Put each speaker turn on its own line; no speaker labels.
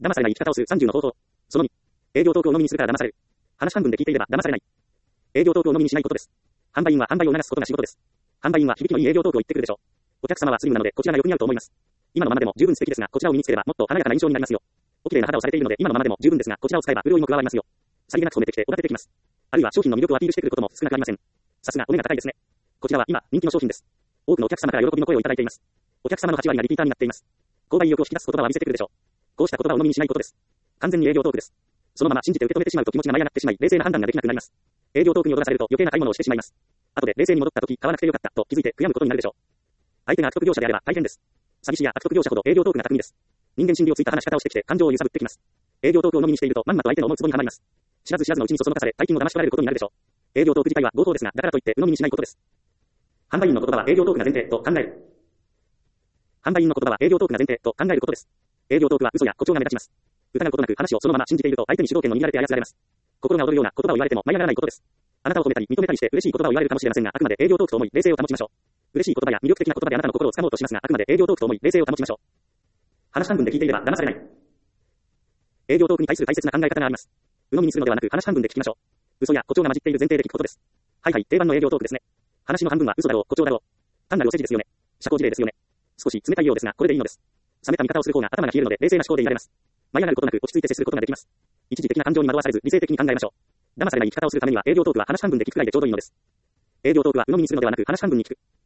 騙されない生き方をする30の方法。その2。営業トークを飲みにするから騙される。話半分で聞いていれば騙されない。営業トークを飲みにしないことです。販売員は販売を促すことが仕事です。販売員は響きのいい営業トークを言ってくるでしょう。お客様はスリムなのでこちらがよく似合うと思います。今のままでも十分素敵ですが、こちらを身につければもっと華やかな印象になりますよ。お綺麗な肌をされているので今のままでも十分ですが、こちらを使えば潤いも加わりますよ。さりげなく染めてきておだててきます。あるいは商品の魅力をアピールしてくることも少なくありません。さすがお目が高いですね。こちらは今人気の商品です。多くのお客様から喜びの声をいただいています。お客様の8割がリピーターになっています。購買意欲を引き出す言葉は見せてくるでしょう。こうした言葉を鵜呑みにしないことです。完全に営業トークです。そのまま信じて受け止めてしまうと気持ちが舞い上がってしまい、冷静な判断ができなくなります。営業トークに踊らされると余計な買い物をしてしまいます。後で冷静に戻った時買わなくてよかったと気づいて悔やむことになるでしょう。相手が悪徳業者であれば大変です。詐欺師や悪徳業者ほど営業トークが巧みです。人間心理をついた話し方をしてきて感情を揺さぶってきます。営業トークを飲みにしているとまんまと相手の思うツボにはまります。知らず知らずのうちにそそのかされ大金を騙し取られることになるでしょう。営業トーク自体は強盗ですが、だからといって鵜呑みにしないことです。販売員の言葉は営業トークが前提と考える。販売員の言葉は営業トークが前提と考えることです。営業トークは嘘や誇張が目立ちます。疑うことなく話をそのまま信じていると相手に主導権の握られて操られます。心が躍るような言葉を言われても舞い上がらないことです。あなたを褒めたり認めたりして嬉しい言葉を言われるかもしれませんが、あくまで営業トークと思い冷静を保ちましょう。嬉しい言葉や魅力的な言葉であなたの心を掴もうとしますが、あくまで営業トークと思い冷静を保ちましょう。話半分で聞いていれば騙されない。営業トークに対する大切な考え方があります。鵜呑みにするのではなく話半分で聞きましょう。嘘や誇張が混じっている前提で聞くことです。はいはい、定番の営業トークですね。話の半分は嘘だろう、誇張だろう。単なるお世辞ですよね。社交辞令ですよね。少し冷たいようですが、これでいいのです。冷めた見方をする方が頭が冷えるので冷静な思考でいられます。舞い上がることなく落ち着いて接することができます。一時的な感情に惑わされず理性的に考えましょう。騙されない生き方をするためには営業トークは話半分で聞くくらいでちょうどいいのです。営業トークは鵜呑みにするのではなく話半分に聞く。